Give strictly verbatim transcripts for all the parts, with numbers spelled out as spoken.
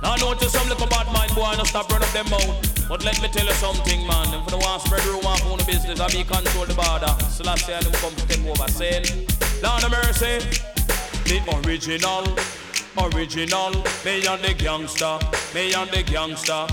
Now notice some little bad mind boy, no stop run up them mouth. But let me tell you something, man. Them for the one spread rumor of own business, and me control the border. So last year them come to take over, saying, Lord of mercy, the original, original, me and the gangster, me and the gangster,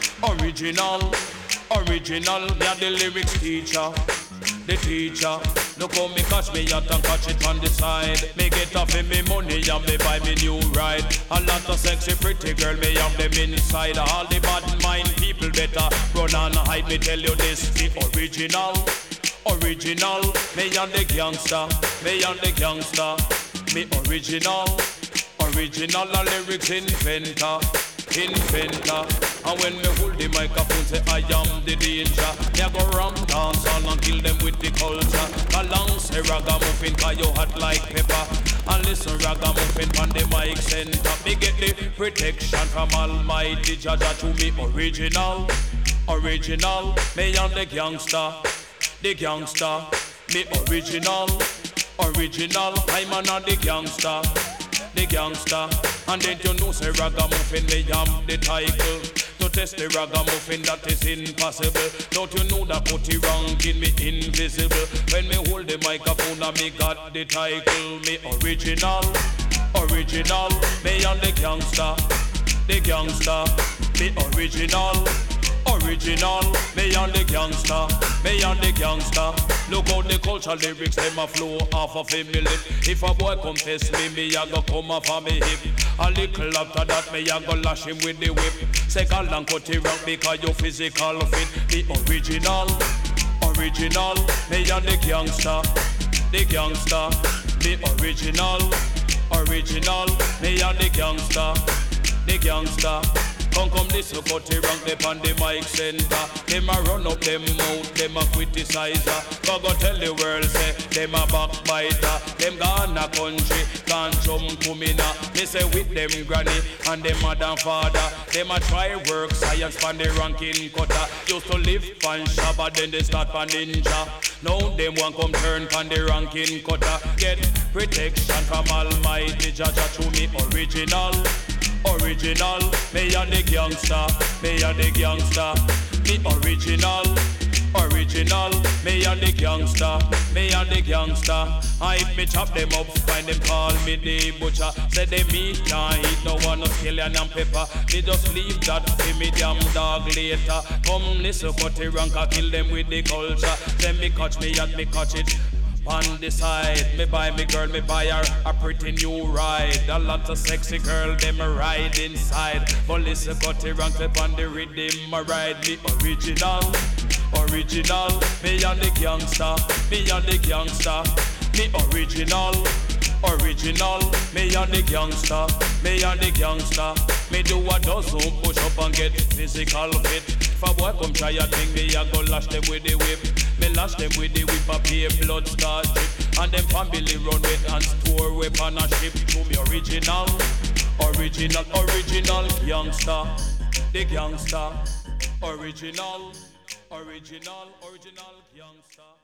original, original, me and the lyrics teacher, the teacher. Look how me catch me yacht and catch it on the side. Me get off in me money and me buy me new ride. A lot of sexy pretty girl, me have them inside. All the bad mind people better run and hide. Me tell you this, the original, original. Me and the gangster, me and the gangster. Me original, original, a lyrics inventor, inventor. And when me hold the microphone, say I am the danger. Me a go ram dance all and kill them with the culture. Along say ragamuffin, cause you hot like pepper. And listen ragamuffin on the mic center. Me get the protection from Almighty Jaja to me original, original. Me and the gangster, the gangster. Me original, original. I'm an the gangster, the gangster. And then you know say ragamuffin, me am the title. To test the ragamuffin, that is impossible. Don't you know that put it ranking me invisible? When me hold the microphone and me got the title. Me original, original. Me and the gangster, the gangster. Me original, original. Me and the gangster, me and the gangster. Look how the culture lyrics, them a flow off of a lip. If a boy come test me, me a go come off of me hip. A little after that, me a go lash him with the whip. Second and cut it rock because you physical fit. The original, original. Me and the gangster, the gangster. The original, original. Me and the gangster, the gangster. Come come this so cut it rank them on the mic center. Them a run up them mouth, them a criticizer. Go go tell the world say them a backbiter. Them gone a country, can't jump to me now. Me say with them granny and them mother and father. Them a try work science pan the ranking cutter. Used to live pan shabba, then they start pan ninja. Now them want come turn pan the ranking cutter. Get protection from Almighty Jaja to me original, original. Me and the gangster, me and the gangster. Me original, original. Me and the gangster, me and the gangster. I me chop them up, find them call me the butcher. Say they meat can't eat, no one no scallion and pepper. Me just leave that for me damn dog later. Come listen, cut the rank, I kill them with the culture. Then me catch me and me catch it on the side. Me buy me girl, me buy her a pretty new ride. A lot of sexy girl, them a ride inside. But listen, cut the rank up on the rhythm, I ride me original, original. Me and the gangster, me and the gangster. Me original, original. Me and the gangster, me and the gangster. Me do a dozen push up and get physical fit. If a boy come try a thing, me a go lash them with the whip. Me lash them with the whip, a pay blood start drip. And them family run with and store weapon and ship. To me original, original, original gangster, the gangster. Original, original, original gangster.